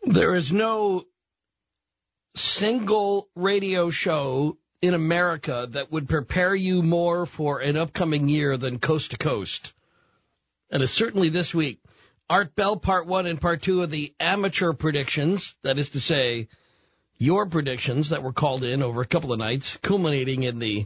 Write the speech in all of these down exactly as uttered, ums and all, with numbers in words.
There is no single radio show in America that would prepare you more for an upcoming year than Coast to Coast. And it's certainly this week. Art Bell, part one and part two of the amateur predictions, that is to say, your predictions that were called in over a couple of nights, culminating in the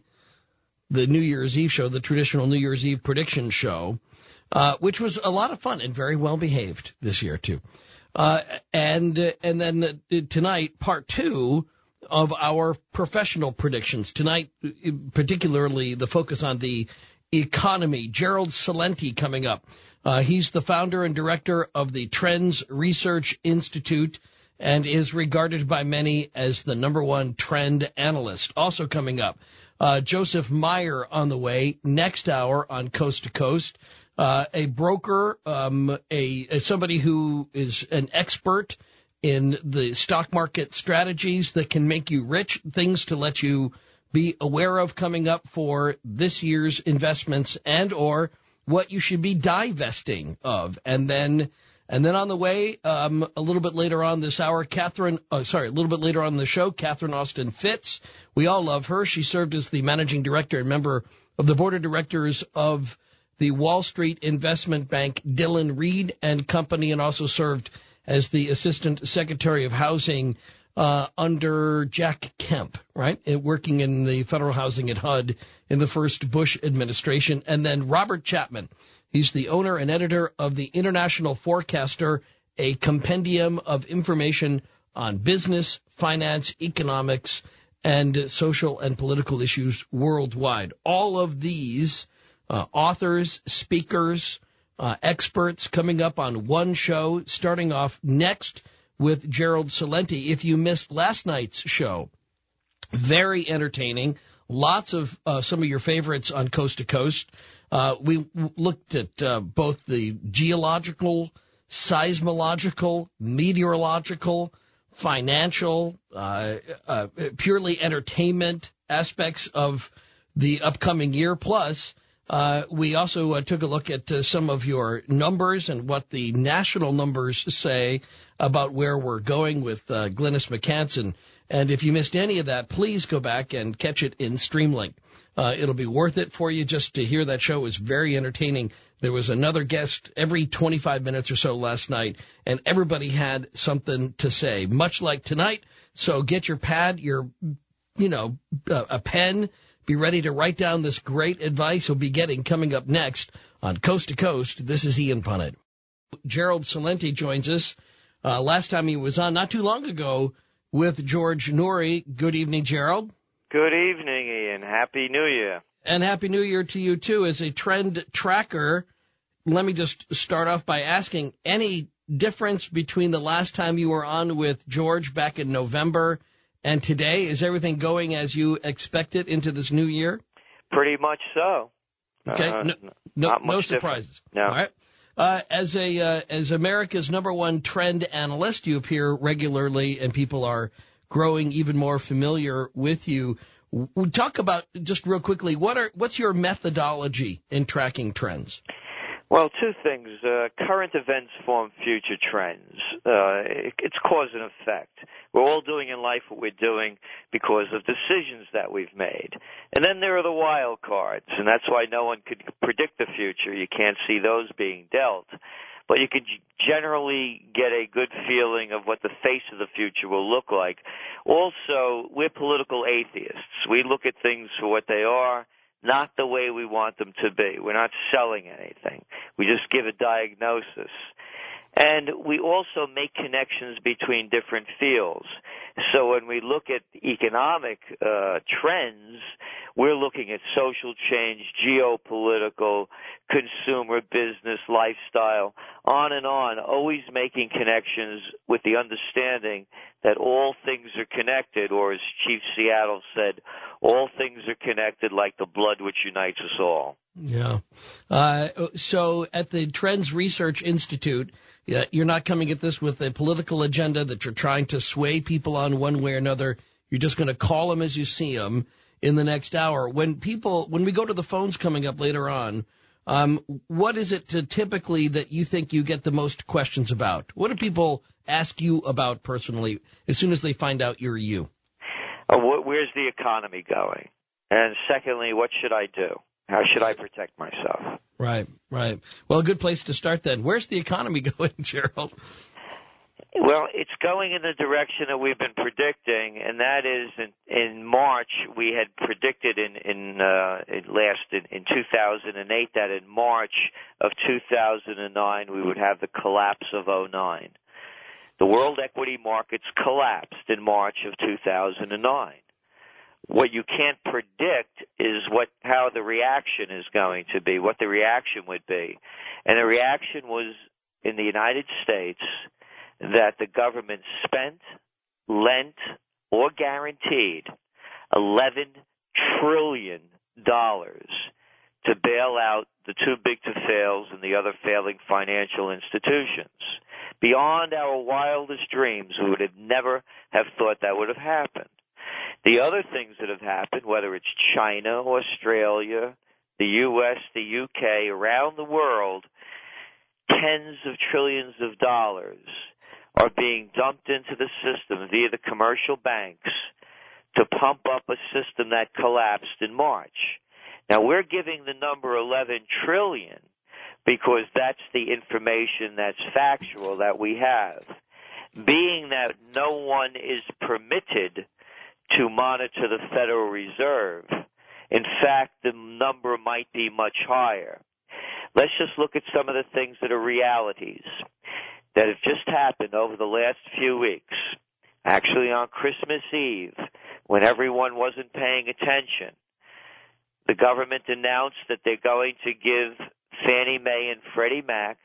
the New Year's Eve show, the traditional New Year's Eve prediction show, uh, which was a lot of fun and very well behaved this year, too. Uh, and uh, and then uh, tonight, part two of our professional predictions. Tonight, particularly the focus on the economy. Gerald Celente coming up. Uh, he's the founder and director of the Trends Research Institute and is regarded by many as the number one trend analyst. Also coming up, uh, Joseph Meyer on the way next hour on Coast to Coast. Uh, a broker, um, a, a somebody who is an expert in the stock market strategies that can make you rich, things to let you be aware of coming up for this year's investments and or what you should be divesting of. And then and then on the way, um, a little bit later on this hour, Catherine, oh, sorry, a little bit later on in the show, Catherine Austin Fitts. We all love her. She served as the managing director and member of the board of directors of the Wall Street investment bank Dillon Read and Company, and also served as the assistant secretary of housing uh, under Jack Kemp, right? And working in the federal housing at H U D in the first Bush administration. And then Robert Chapman. He's the owner and editor of the International Forecaster, a compendium of information on business, finance, economics, and social and political issues worldwide. All of these Uh, authors, speakers, uh, experts coming up on one show, starting off next with Gerald Celente. If you missed last night's show, very entertaining. Lots of uh, some of your favorites on Coast to Coast. Uh, we looked at uh, both the geological, seismological, meteorological, financial, uh, uh, purely entertainment aspects of the upcoming year, plus Uh, we also uh, took a look at uh, some of your numbers and what the national numbers say about where we're going with uh, Glynis McCanson. And if you missed any of that, please go back and catch it in Streamlink. Uh, it'll be worth it for you just to hear that show. It was very entertaining. There was another guest every twenty-five minutes or so last night, and everybody had something to say, much like tonight. So get your pad, your, you know, uh, a pen. Be ready to write down this great advice you'll be getting coming up next on Coast to Coast. This is Ian Punnett. Gerald Celente joins us. Uh, last time he was on, not too long ago, with George Noory. Good evening, Gerald. Good evening, Ian. Happy New Year. And Happy New Year to you, too. As a trend tracker, let me just start off by asking, any difference between the last time you were on with George back in November and today? Is everything going as you expected into this new year? Pretty much so. Okay, uh, no, no, no surprises. Different. No. All right. Uh, as a uh, as America's number one trend analyst, you appear regularly, and people are growing even more familiar with you. We talk about just real quickly. What are what's your methodology in tracking trends? Well, two things. Uh, current events form future trends. Uh, it, it's cause and effect. We're all doing in life what we're doing because of decisions that we've made. And then there are the wild cards, and that's why no one could predict the future. You can't see those being dealt. But you could generally get a good feeling of what the face of the future will look like. Also, we're political atheists. We look at things for what they are, not the way we want them to be. We're not selling anything. We just give a diagnosis. And we also make connections between different fields. So when we look at economic uh, trends, we're looking at social change, geopolitical, consumer, business, lifestyle, on and on, always making connections with the understanding that all things are connected, or as Chief Seattle said, all things are connected like the blood which unites us all. Yeah. Uh, so at the Trends Research Institute, yeah, you're not coming at this with a political agenda that you're trying to sway people on one way or another. You're just going to call them as you see them in the next hour. When people, when we go to the phones coming up later on, Um, what is it to typically that you think you get the most questions about? What do people ask you about personally as soon as they find out you're you? Uh, wh- where's the economy going? And secondly, what should I do? How should I protect myself? Right, right. Well, a good place to start then. Where's the economy going, Gerald? Well, it's going in the direction that we've been predicting, and that is in, in March we had predicted in in, uh, in last in, in two thousand eight that in March of two thousand nine we would have the collapse of oh nine. The world equity markets collapsed in March of two thousand nine. What you can't predict is what how the reaction is going to be, what the reaction would be. And the reaction was in the United States that the government spent, lent, or guaranteed eleven trillion dollars to bail out the too big to fails and the other failing financial institutions. Beyond our wildest dreams, we would have never have thought that would have happened. The other things that have happened, whether it's China, Australia, the U S, the U K, around the world, tens of trillions of dollars are being dumped into the system via the commercial banks to pump up a system that collapsed in March. Now, we're giving the number eleven trillion dollars because that's the information that's factual that we have. Being that no one is permitted to monitor the Federal Reserve, in fact, the number might be much higher. Let's just look at some of the things that are realities that have just happened over the last few weeks. Actually, on Christmas Eve, when everyone wasn't paying attention, the government announced that they're going to give Fannie Mae and Freddie Mac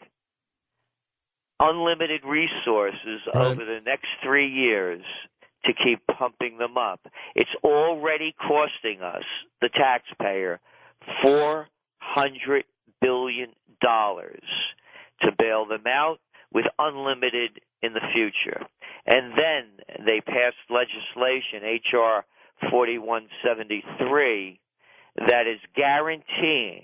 unlimited resources Right. over the next three years to keep pumping them up. It's already costing us, the taxpayer, four hundred billion dollars to bail them out with unlimited in the future. And then they passed legislation, H R forty-one seventy-three, that is guaranteeing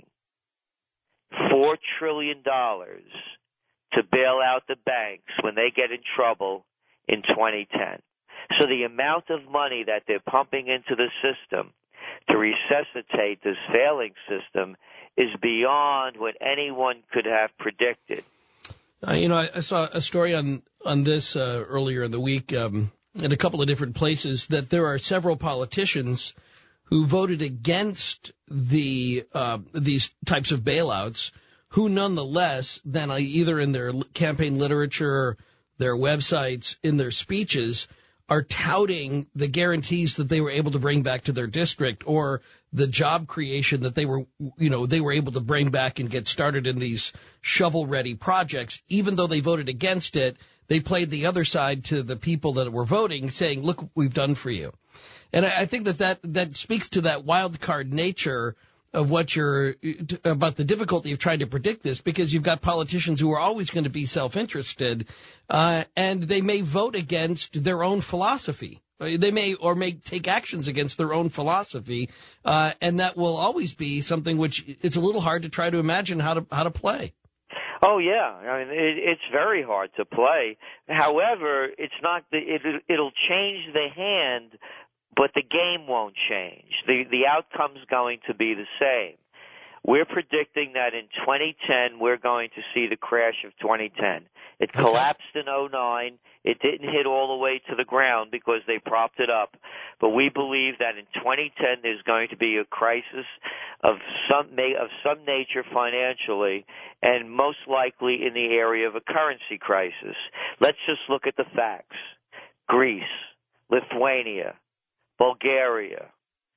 four trillion dollars to bail out the banks when they get in trouble in twenty ten. So the amount of money that they're pumping into the system to resuscitate this failing system is beyond what anyone could have predicted. Uh, you know, I, I saw a story on on this uh, earlier in the week um, in a couple of different places that there are several politicians who voted against the uh, these types of bailouts, who nonetheless then uh, either in their campaign literature, their websites, in their speeches, are touting the guarantees that they were able to bring back to their district or the job creation that they were, you know, they were able to bring back and get started in these shovel-ready projects. Even though they voted against it, they played the other side to the people that were voting, saying, look what we've done for you. And I think that that, that speaks to that wild card nature of what you're about, the difficulty of trying to predict this, because you've got politicians who are always going to be self-interested, uh, and they may vote against their own philosophy. They may or may take actions against their own philosophy, uh, and that will always be something which it's a little hard to try to imagine how to how to play. Oh yeah, I mean it, it's very hard to play. However, it's not the, it, it'll change the hand, but the game won't change. The the outcome's going to be the same. We're predicting that in twenty ten we're going to see the crash of twenty ten. It Okay. collapsed in oh nine. It didn't hit all the way to the ground because they propped it up. But we believe that in twenty ten there's going to be a crisis of some of some nature financially, and most likely in the area of a currency crisis. Let's just look at the facts. Greece, Lithuania, Bulgaria,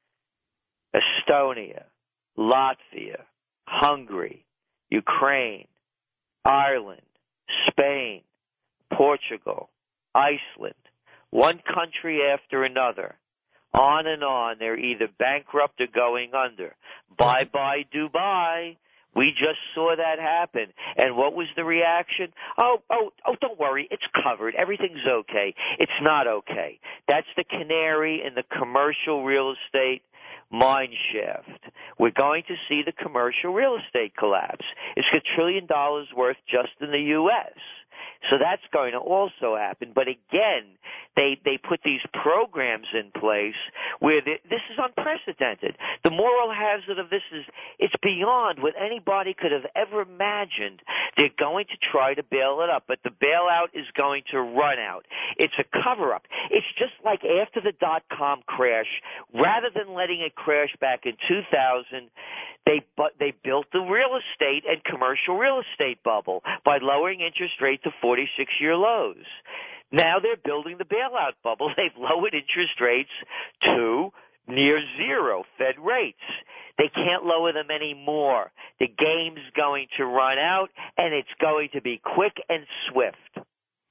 Estonia, Latvia, Hungary, Ukraine, Ireland, Spain, Portugal, Iceland, one country after another, on and on. They're either bankrupt or going under. Bye-bye, Dubai. We just saw that happen. And what was the reaction? Oh, oh, oh, don't worry. It's covered. Everything's okay. It's not okay. That's the canary in the commercial real estate mine shaft. We're going to see the commercial real estate collapse. It's a trillion dollars worth just in the U S So that's going to also happen. But again, they they put these programs in place where the, this is unprecedented. The moral hazard of this is it's beyond what anybody could have ever imagined. They're going to try to bail it up, but the bailout is going to run out. It's a cover-up. It's just like after the dot-com crash, rather than letting it crash back in two thousand, They but they built the real estate and commercial real estate bubble by lowering interest rates to forty-six-year lows. Now they're building the bailout bubble. They've lowered interest rates to near zero Fed rates. They can't lower them anymore. The game's going to run out, and it's going to be quick and swift.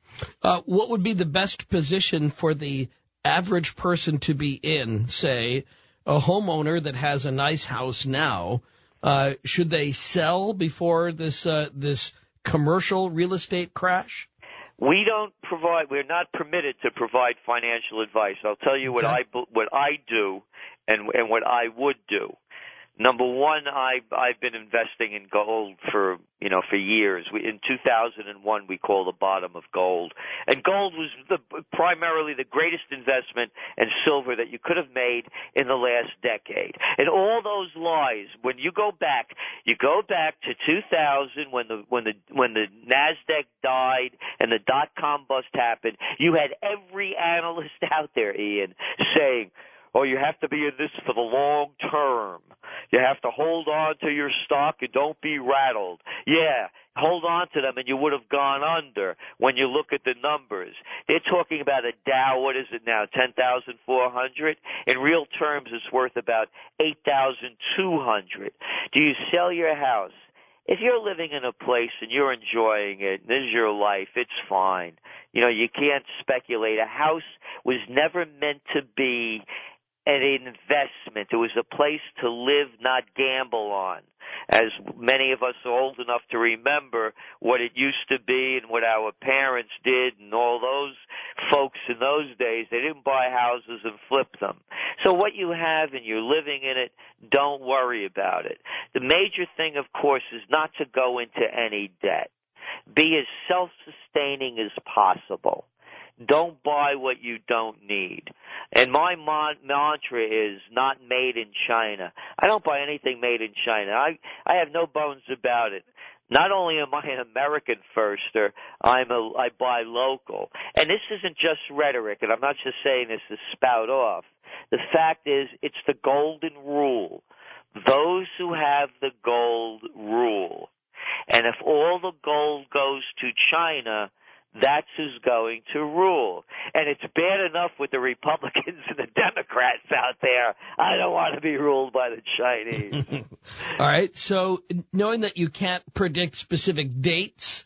Uh, what would be the best position for the average person to be in, say, a homeowner that has a nice house now? Uh, should they sell before this uh, this commercial real estate crash? We don't provide. We're not permitted to provide financial advice. I'll tell you what Okay. I what I do and and what I would do. Number one, I I've been investing in gold for you know for years. We, in two thousand one, we call the bottom of gold, and gold was the, primarily the greatest investment in silver that you could have made in the last decade. And all those lies, when you go back, you go back to two thousand when the when the when the Nasdaq died and the dot com bust happened. You had every analyst out there, Ian, saying, "Oh, you have to be in this for the long term. You have to hold on to your stock and don't be rattled." Yeah, hold on to them and you would have gone under when you look at the numbers. They're talking about a Dow, what is it now, ten thousand four hundred? In real terms, it's worth about eight thousand two hundred. Do you sell your house? If you're living in a place and you're enjoying it, this is your life, it's fine. You know, you can't speculate. A house was never meant to be an investment. It was a place to live, not gamble on. As many of us are old enough to remember what it used to be and what our parents did and all those folks in those days, they didn't buy houses and flip them. So what you have and you're living in it, don't worry about it. The major thing, of course, is not to go into any debt. Be as self-sustaining as possible. Don't buy what you don't need. And my mon- mantra is not made in China. I don't buy anything made in China. I, I have no bones about it. Not only am I an American firster, I'm a, I buy local. And this isn't just rhetoric, and I'm not just saying this to spout off. The fact is, it's the golden rule. Those who have the gold rule. And if all the gold goes to China, that's who's going to rule. And it's bad enough with the Republicans and the Democrats out there. I don't want to be ruled by the Chinese. All right. So knowing that you can't predict specific dates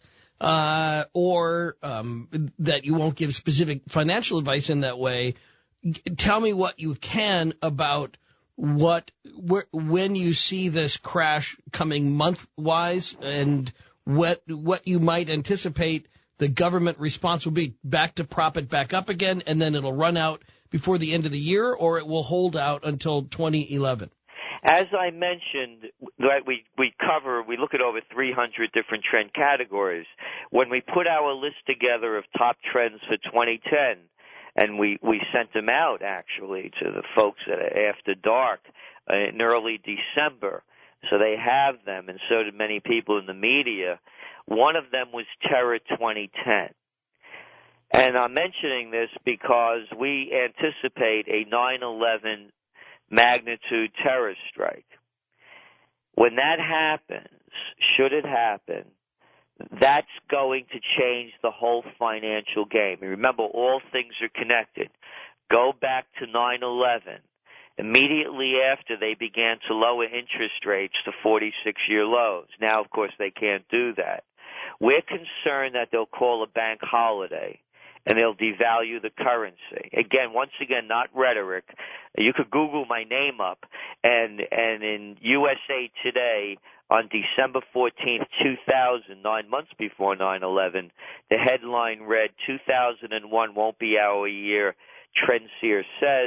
uh, or um, that you won't give specific financial advice in that way, tell me what you can about what wh- when you see this crash coming month-wise and what what you might anticipate the government response will be. Back to prop it back up again, and then it'll run out before the end of the year, or it will hold out until twenty eleven? As I mentioned, right, we, we cover, we look at over three hundred different trend categories. When we put our list together of top trends for twenty ten, and we, we sent them out, actually, to the folks at After Dark uh, in early December, so they have them, and so did many people in the media. One of them was Terror twenty ten. And I'm mentioning this because we anticipate a nine eleven magnitude terror strike. When that happens, should it happen, that's going to change the whole financial game. And remember, all things are connected. Go back to nine eleven. Immediately after, they began to lower interest rates to forty-six-year lows. Now, of course, they can't do that. We're concerned that they'll call a bank holiday and they'll devalue the currency. Again, once again, not rhetoric. You could Google my name up, and and in U S A Today on December fourteenth, two thousand, nine months before nine eleven, the headline read, two thousand one won't be our year, Trendseer says.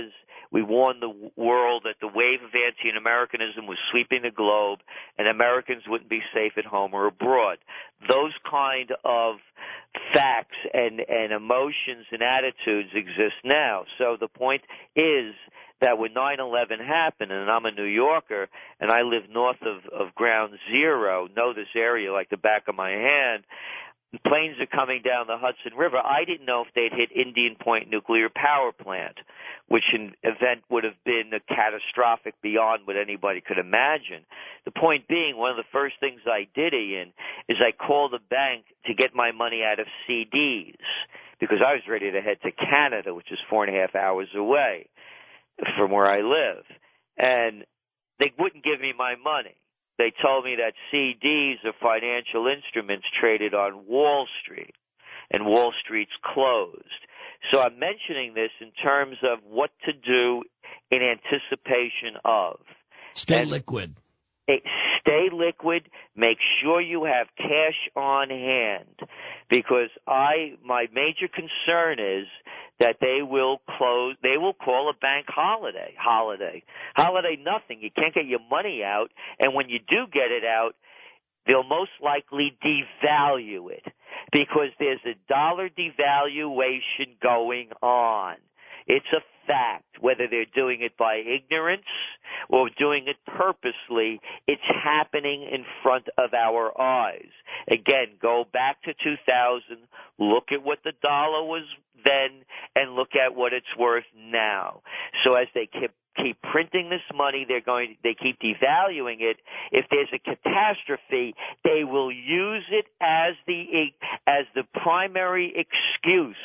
We warned the world that the wave of anti-Americanism was sweeping the globe and Americans wouldn't be safe at home or abroad. Those kind of facts and, and emotions and attitudes exist now. So the point is that when nine eleven happened, and I'm a New Yorker, and I live north of, of Ground Zero, know this area like the back of my hand, planes are coming down the Hudson River. I didn't know if they'd hit Indian Point Nuclear Power Plant, which an event would have been catastrophic beyond what anybody could imagine. The point being, one of the first things I did, Ian, is I called the bank to get my money out of C Ds because I was ready to head to Canada, which is four and a half hours away from where I live. And they wouldn't give me my money. They told me that C Ds are financial instruments traded on Wall Street, and Wall Street's closed. So I'm mentioning this in terms of what to do in anticipation of. Stay and liquid. Stay liquid. Make sure you have cash on hand, because I my major concern is that they will close. They will call a bank holiday. Holiday. Holiday. Nothing. You can't get your money out, and when you do get it out, they'll most likely devalue it because there's a dollar devaluation going on. It's a fact. Whether they're doing it by ignorance or doing it purposely, it's happening in front of our eyes. Again, go back to two thousand, look at what the dollar was then, and look at what it's worth now. So as they keep keep printing this money, they're going they keep devaluing it. If there's a catastrophe, they will use it as the as the primary excuse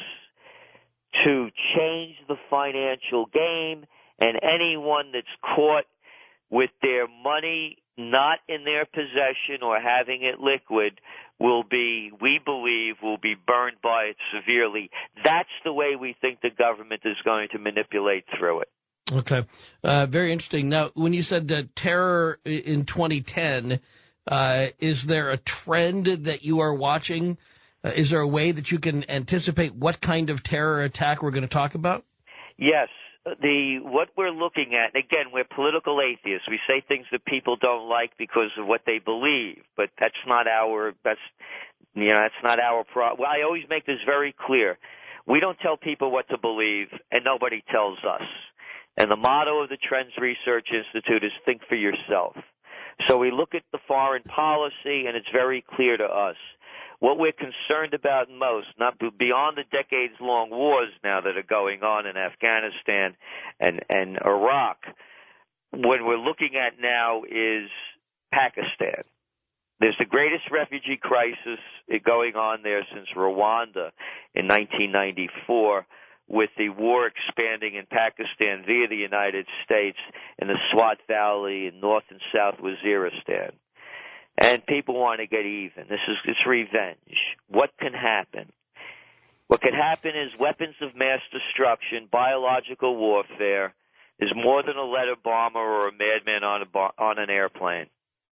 to change the financial game, and anyone that's caught with their money not in their possession or having it liquid will be, we believe, will be burned by it severely. That's the way we think the government is going to manipulate through it. Okay. Uh, very interesting. Now, when you said uh, terror in twenty ten, uh, is there a trend that you are watching? Uh, is there a way that you can anticipate what kind of terror attack we're going to talk about? Yes. The what we're looking at, and again, we're political atheists. We say things that people don't like because of what they believe, but that's not our that's you know that's not our pro. Well, I always make this very clear. We don't tell people what to believe, and nobody tells us. And the motto of the Trends Research Institute is think for yourself. So we look at the foreign policy, and it's very clear to us. What we're concerned about most, not beyond the decades-long wars now that are going on in Afghanistan and, and Iraq, what we're looking at now is Pakistan. There's the greatest refugee crisis going on there since Rwanda in nineteen ninety-four, with the war expanding in Pakistan via the United States in the Swat Valley in North and South Waziristan. And people want to get even. This is it's revenge. What can happen? What can happen is weapons of mass destruction, biological warfare, is more than a letter bomber or a madman on a bar, on an airplane.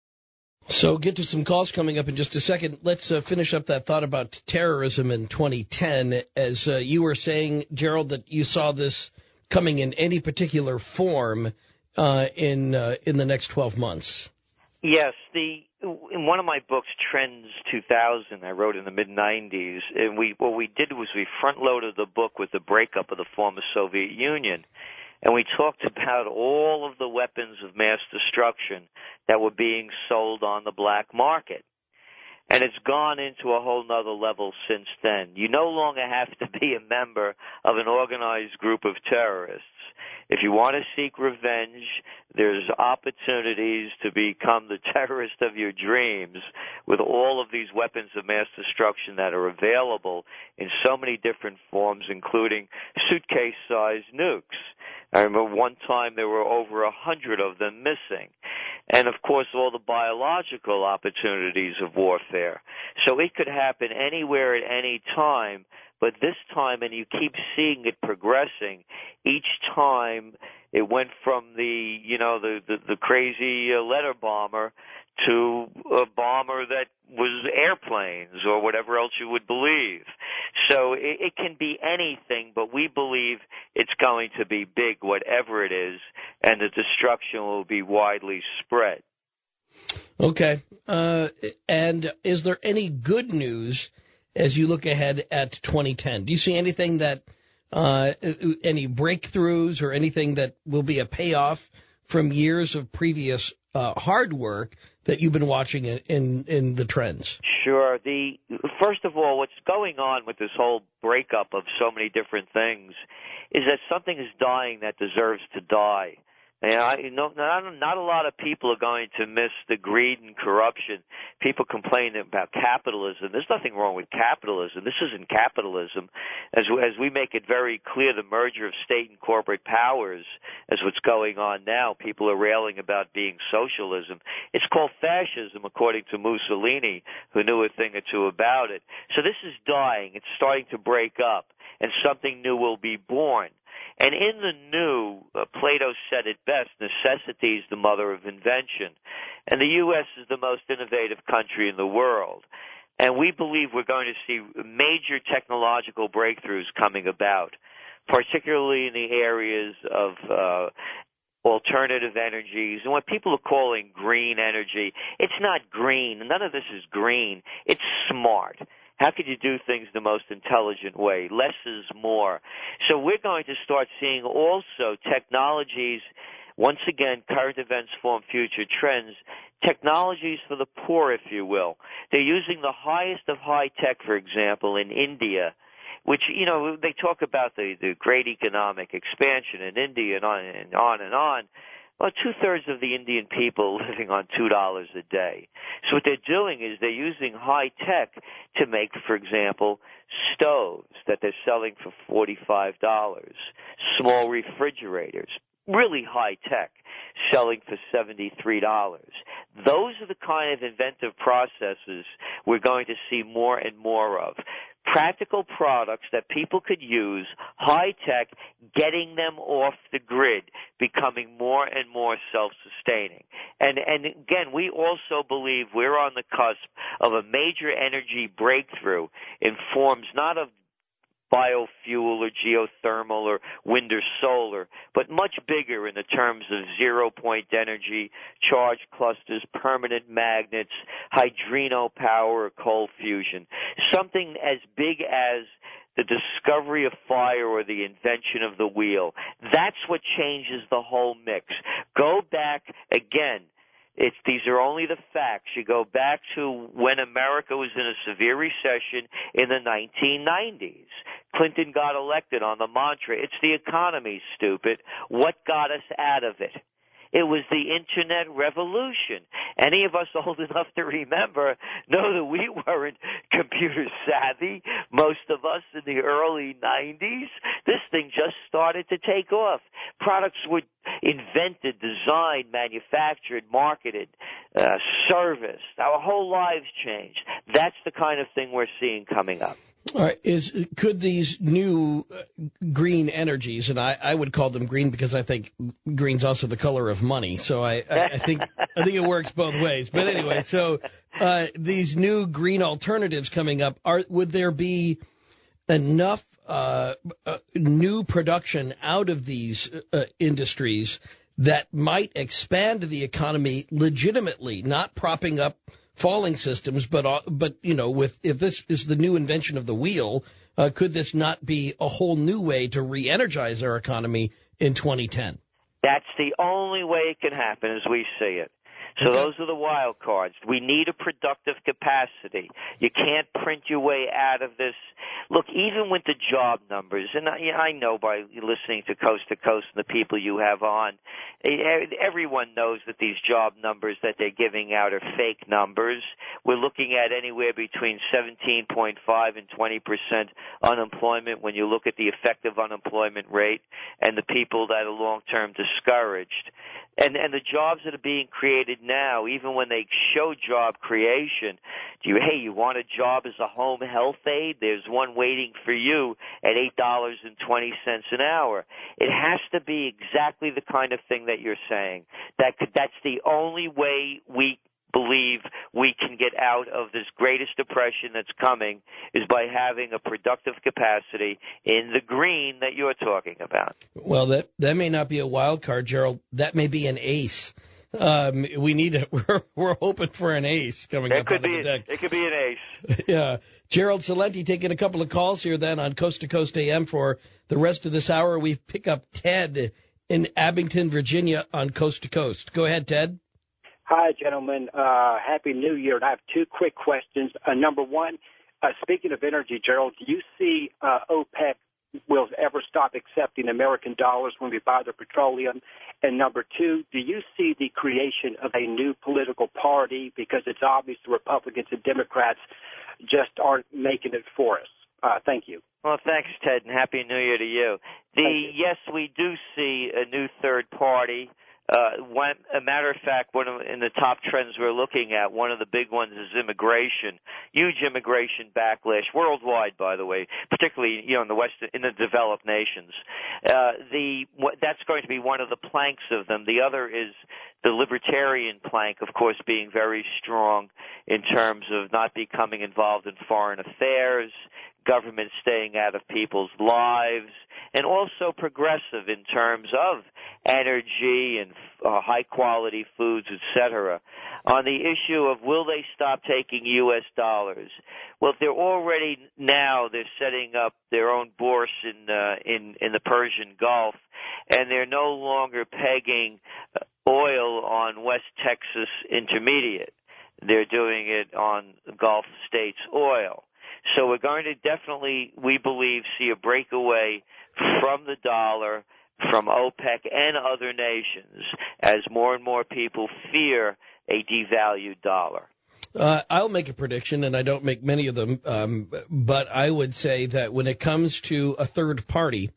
So get to some calls coming up in just a second. Let's uh, finish up that thought about terrorism in twenty ten. As uh, you were saying, Gerald, that you saw this coming in any particular form uh, in uh, in the next twelve months. Yes, the in one of my books, Trends two thousand, I wrote in the mid nineties, and we what we did was we front-loaded the book with the breakup of the former Soviet Union, and we talked about all of the weapons of mass destruction that were being sold on the black market. And it's gone into a whole nother level since then. You no longer have to be a member of an organized group of terrorists. If you want to seek revenge, there's opportunities to become the terrorist of your dreams with all of these weapons of mass destruction that are available in so many different forms, including suitcase-sized nukes. I remember one time there were over a hundred of them missing. And, of course, all the biological opportunities of warfare. So it could happen anywhere at any time, but this time, and you keep seeing it progressing, each time it went from the, you know, the, the, the crazy uh, letter bomber to a bomber that was airplanes or whatever else you would believe. So it, it can be anything, but we believe it's going to be big, whatever it is, and the destruction will be widely spread. Okay. Uh, and is there any good news as you look ahead at twenty ten? Do you see anything that, uh, any breakthroughs or anything that will be a payoff from years of previous uh, hard work that you've been watching in, in, in the trends? Sure. The first of all, what's going on with this whole breakup of so many different things is that something is dying that deserves to die. And I, you know, not, not a lot of people are going to miss the greed and corruption. People complain about capitalism. There's nothing wrong with capitalism. This isn't capitalism. As, as we make it very clear, the merger of state and corporate powers is what's going on now. People are railing about being socialism. It's called fascism, according to Mussolini, who knew a thing or two about it. So this is dying. It's starting to break up, and something new will be born. And in the new, uh, Plato said it best, necessity is the mother of invention. And the U S is the most innovative country in the world. And we believe we're going to see major technological breakthroughs coming about, particularly in the areas of uh, alternative energies and what people are calling green energy. It's not green. None of this is green. It's smart. How could you do things the most intelligent way? Less is more. So we're going to start seeing also technologies, once again, current events form future trends, technologies for the poor, if you will. They're using the highest of high tech, for example, in India, which, you know, they talk about the, the great economic expansion in India and on and on and on. Well, two-thirds of the Indian people living on two dollars a day. So what they're doing is they're using high-tech to make, for example, stoves that they're selling for forty-five dollars, small refrigerators, really high-tech, selling for seventy-three dollars. Those are the kind of inventive processes we're going to see more and more of. Practical products that people could use, high-tech, getting them off the grid, becoming more and more self-sustaining. And, and again, we also believe we're on the cusp of a major energy breakthrough in forms not of biofuel or geothermal or wind or solar, but much bigger in the terms of zero-point energy, charge clusters, permanent magnets, hydrino power, or cold fusion. Something as big as the discovery of fire or the invention of the wheel. That's what changes the whole mix. Go back again. It's, these are only the facts. You go back to when America was in a severe recession in the nineteen nineties. Clinton got elected on the mantra, it's the economy, stupid. What got us out of it? It was the Internet revolution. Any of us old enough to remember know that we weren't computer savvy, most of us in the early nineties. This thing just started to take off. Products were invented, designed, manufactured, marketed, uh, serviced. Our whole lives changed. That's the kind of thing we're seeing coming up. All right. Is could these new uh, green energies, and I, I would call them green because I think green's also the color of money. So I, I, I think I think it works both ways. But anyway, so uh, these new green alternatives coming up, are would there be enough uh, uh, new production out of these uh, industries that might expand the economy legitimately, not propping up falling systems, but, uh, but you know, with if this is the new invention of the wheel, uh, could this not be a whole new way to re-energize our economy in twenty ten? That's the only way it can happen as we see it. So Okay. Those are the wild cards. We need a productive capacity. You can't print your way out of this. Look, even with the job numbers, and I, I know by listening to Coast to Coast and the people you have on, everyone knows that these job numbers that they're giving out are fake numbers. We're looking at anywhere between seventeen point five and twenty percent unemployment when you look at the effective unemployment rate and the people that are long-term discouraged. And, and the jobs that are being created now, even when they show job creation, do you, hey, you want a job as a home health aide? There's one waiting for you at eight dollars and twenty cents an hour. It has to be exactly the kind of thing that you're saying. That could, that's the only way we believe we can get out of this greatest depression that's coming is by having a productive capacity in the green that you're talking about. Well, that, that may not be a wild card, Gerald. That may be an ace. Um, we need to, we're, we're hoping for an ace coming it up could on be, the deck. It could be an ace. Yeah. Gerald Celente taking a couple of calls here then on Coast to Coast A M for the rest of this hour. We pick up Ted in Abington, Virginia on Coast to Coast. Go ahead, Ted. Hi, gentlemen. Uh, Happy New Year. And I have two quick questions. Uh, number one, uh, speaking of energy, Gerald, do you see uh, OPEC will ever stop accepting American dollars when we buy their petroleum? And number two, do you see the creation of a new political party? Because it's obvious the Republicans and Democrats just aren't making it for us. Uh, thank you. Well, thanks, Ted, and Happy New Year to you. The you. Yes, we do see a new third party. Uh, one, a matter of fact, one of, in the top trends we're looking at, one of the big ones is immigration. Huge immigration backlash worldwide, by the way, particularly you know in the West, in the developed nations. Uh, the what, that's going to be one of the planks of them. The other is the libertarian plank, of course, being very strong in terms of not becoming involved in foreign affairs, government staying out of people's lives, and also progressive in terms of energy and uh, high-quality foods, et cetera. On the issue of will they stop taking U S dollars, well, they're already now they're setting up their own bourse in uh, in in the Persian Gulf, and they're no longer pegging oil on West Texas Intermediate. They're doing it on Gulf States oil. So we're going to definitely, we believe, see a breakaway from the dollar, from OPEC and other nations as more and more people fear a devalued dollar. Uh, I'll make a prediction, and I don't make many of them, um, but I would say that when it comes to a third party,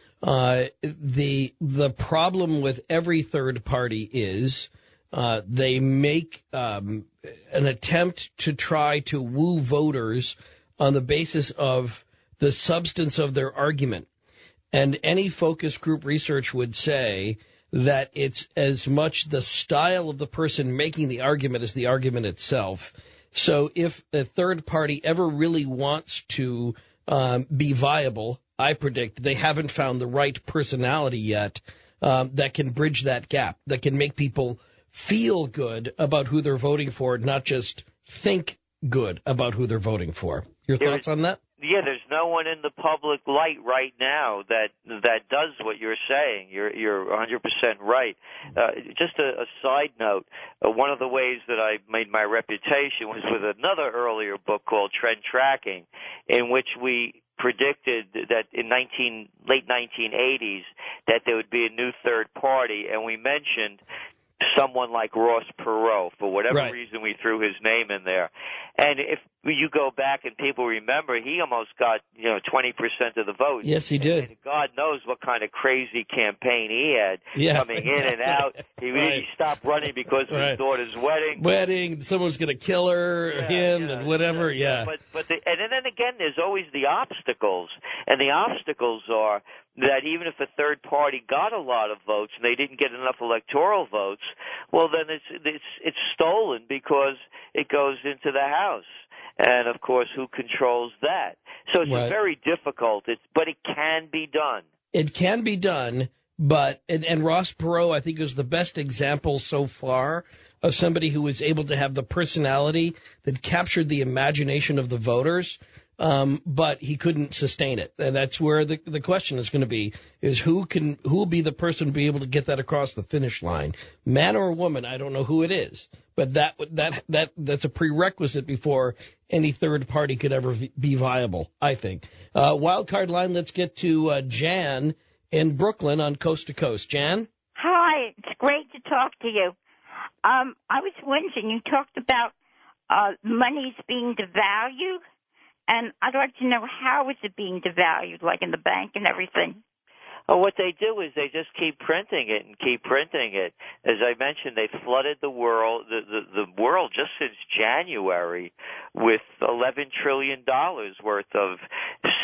uh, the the problem with every third party is uh, they make um, an attempt to try to woo voters on the basis of the substance of their argument. And any focus group research would say that it's as much the style of the person making the argument as the argument itself. So if a third party ever really wants to um, be viable, I predict they haven't found the right personality yet um, that can bridge that gap, that can make people feel good about who they're voting for, not just think good about who they're voting for. Your thoughts on that? Yeah, there's no one in the public light right now that that does what you're saying. You're you're one hundred percent right. Uh, just a, a side note, uh, one of the ways that I made my reputation was with another earlier book called Trend Tracking, in which we predicted that in nineteen late nineteen eighties that there would be a new third party, and we mentioned someone like Ross Perot. For whatever right. reason, we threw his name in there. And if you go back and people remember, he almost got, you know, twenty percent of the vote. Yes, he did. And God knows what kind of crazy campaign he had yeah, coming exactly. in and out. He right. really stopped running because of right. his daughter's wedding. Wedding, someone's going to kill her, yeah, him, yeah, and whatever, yeah. yeah. But, but the, and then again, there's always the obstacles. And the obstacles are that even if a third party got a lot of votes and they didn't get enough electoral votes, well, then it's it's it's stolen because it goes into the House. And, of course, who controls that? So it's right. very difficult, it's, but it can be done. It can be done, but, and, and Ross Perot, I think, is the best example so far of somebody who was able to have the personality that captured the imagination of the voters, um, but he couldn't sustain it. And that's where the, the question is going to be, is who can, who will be the person to be able to get that across the finish line? Man or woman, I don't know who it is, but that, that, that, that's a prerequisite before any third party could ever be viable, I think. Uh, wild card line, let's get to uh, Jan in Brooklyn on Coast to Coast. Jan? Hi, it's great to talk to you. Um, I was wondering, you talked about uh, money's being devalued, and I'd like to know how is it being devalued, like in the bank and everything. Well, what they do is they just keep printing it and keep printing it. As I mentioned, they flooded the world, the, the, the world just since January with eleven trillion dollars worth of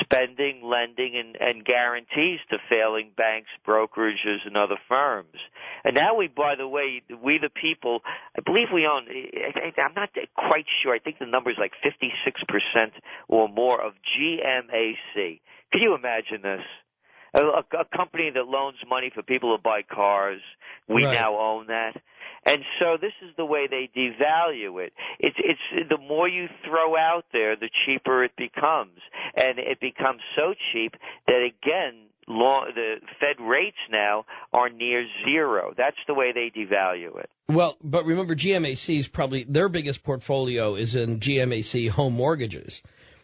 spending, lending, and, and guarantees to failing banks, brokerages, and other firms. And now we, by the way, we the people, I believe we own, I'm not quite sure, I think the number is like fifty-six percent or more of G M A C. Can you imagine this? A, a, a company that loans money for people to buy cars, we right. now own that. And so this is the way they devalue it. It's, it's the more you throw out there, the cheaper it becomes. And it becomes so cheap that, again, law, the Fed rates now are near zero. That's the way they devalue it. Well, but remember, G M A C's probably, their biggest portfolio is in G M A C home mortgages.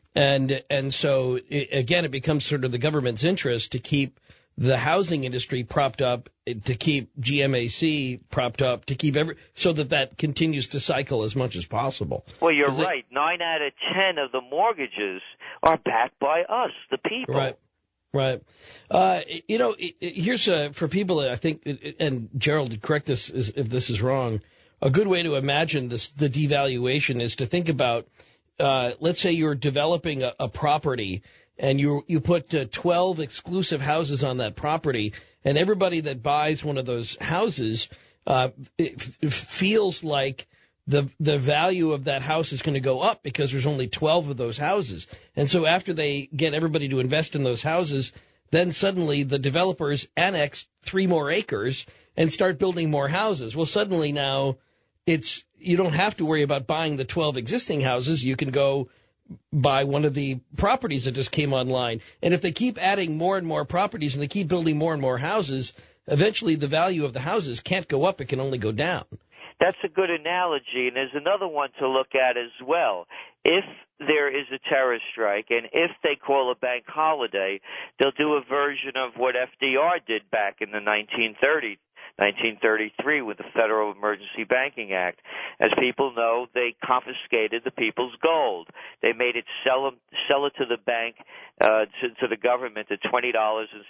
And and so, it, again, it becomes sort of the government's interest to keep the housing industry propped up, to keep G M A C propped up, to keep every, so that that continues to cycle as much as possible. Well, you're right. It, Nine out of ten of the mortgages are backed by us, the people. Right. Right. Uh, you know, it, it, here's a, for people that I think, and Gerald, correct this if this is wrong, a good way to imagine this, the devaluation is to think about, uh, let's say you're developing a, a property and you you put uh, twelve exclusive houses on that property, and everybody that buys one of those houses uh, it, it feels like the the value of that house is going to go up because there's only twelve of those houses. And so after they get everybody to invest in those houses, then suddenly the developers annex three more acres and start building more houses. Well, suddenly now it's you don't have to worry about buying the twelve existing houses. You can go buy one of the properties that just came online. And if they keep adding more and more properties and they keep building more and more houses, eventually the value of the houses can't go up. It can only go down. That's a good analogy, and there's another one to look at as well. If there is a terrorist strike, and if they call a bank holiday, they'll do a version of what F D R did back in the nineteen thirties. nineteen thirty-three with the Federal Emergency Banking Act. As people know, they confiscated the people's gold. They made it sell, them, sell it to the bank, uh, to, to the government at twenty dollars and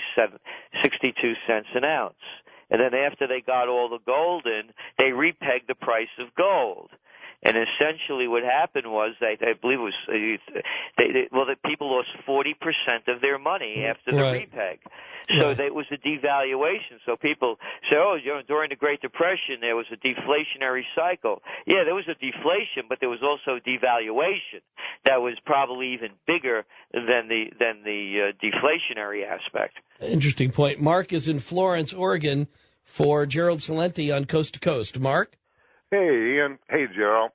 sixty-two cents an ounce. And then after they got all the gold in, they repegged the price of gold. And essentially what happened was, they, I believe it was, uh, they, they, well, the people lost forty percent of their money after the right. repeg. So right. that was a devaluation. So people say, oh, you know, during the Great Depression there was a deflationary cycle. Yeah, there was a deflation, but there was also devaluation that was probably even bigger than the than the uh, deflationary aspect. Interesting point. Mark is in Florence, Oregon, for Gerald Celente on Coast to Coast. Mark? Hey, Ian. Hey, Gerald.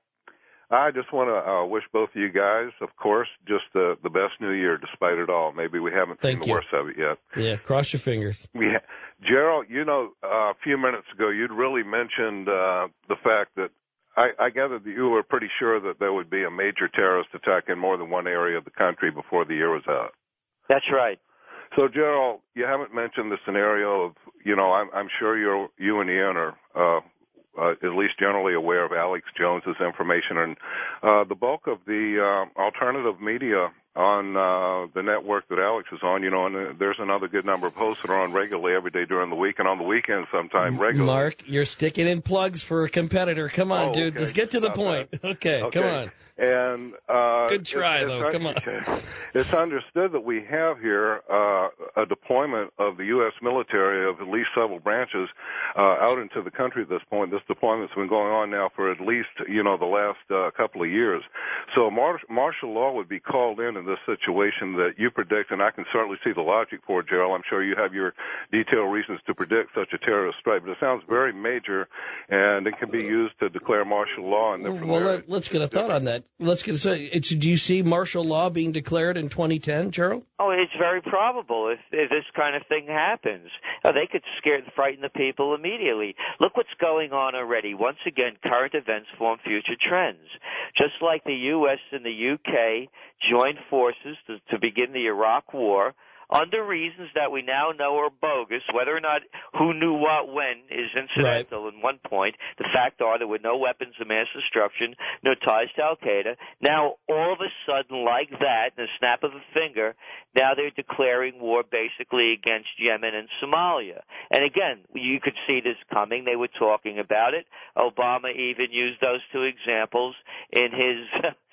I just want to uh, wish both of you guys, of course, just uh, the best New Year despite it all. Maybe we haven't Thank seen the you. worst of it yet. Yeah, cross your fingers. Yeah. Gerald, you know, uh, a few minutes ago you'd really mentioned uh, the fact that I, I gathered that you were pretty sure that there would be a major terrorist attack in more than one area of the country before the year was out. That's right. So, Gerald, you haven't mentioned the scenario of, you know, I'm, I'm sure you're, you and Ian are uh, uh, at least generally aware of Alex Jones's information, and uh, the bulk of the uh, alternative media on uh, the network that Alex is on, you know, and there's another good number of hosts that are on regularly every day during the week and on the weekends sometime regularly. Mark, you're sticking in plugs for a competitor. Come on, oh, dude. Okay. Just get to the Not point. Okay, okay, come on. And uh, Good try, it's, though. It's, Come on. It's understood that we have here uh, a deployment of the U S military of at least several branches uh, out into the country at this point. This deployment's been going on now for at least, you know, the last uh, couple of years. So mar- martial law would be called in in this situation that you predict, and I can certainly see the logic for it, Gerald. I'm sure you have your detailed reasons to predict such a terrorist strike, but it sounds very major, and it can be used to declare martial law. And then well, let, let's get a thought on that. Let's get a, it's, do you see martial law being declared in twenty ten, Gerald? Oh, it's very probable if, if this kind of thing happens. Uh, they could scare and frighten the people immediately. Look what's going on already. Once again, current events form future trends. Just like the U S and the U K joined forces to, to begin the Iraq War, under reasons that we now know are bogus, whether or not who knew what when is incidental right. in one point. The fact are there were no weapons of mass destruction, no ties to Al-Qaeda. Now, all of a sudden, like that, in a snap of a finger, now they're declaring war basically against Yemen and Somalia. And again, you could see this coming. They were talking about it. Obama even used those two examples in his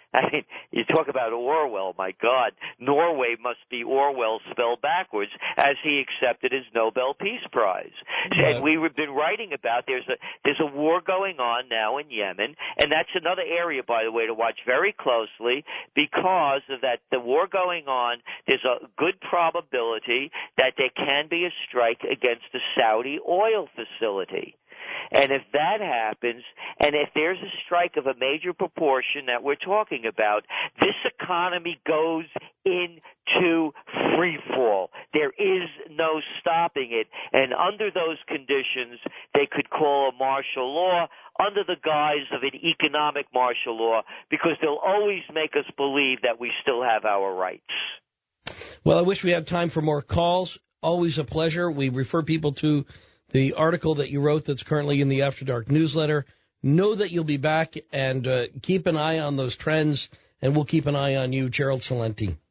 I mean, you talk about Orwell, my God. Norway must be Orwell spelled backwards, as he accepted his Nobel Peace Prize. Yeah. And we've been writing about there's a there's a war going on now in Yemen, and that's another area, by the way, to watch very closely, because of that the war going on, there's a good probability that there can be a strike against the Saudi oil facility. And if that happens, and if there's a strike of a major proportion that we're talking about, this economy goes into free fall. There is no stopping it. And under those conditions, they could call a martial law under the guise of an economic martial law, because they'll always make us believe that we still have our rights. Well, I wish we had time for more calls. Always a pleasure. We refer people to the article that you wrote that's currently in the After Dark newsletter. Know that you'll be back, and uh, keep an eye on those trends, and we'll keep an eye on you, Gerald Celente.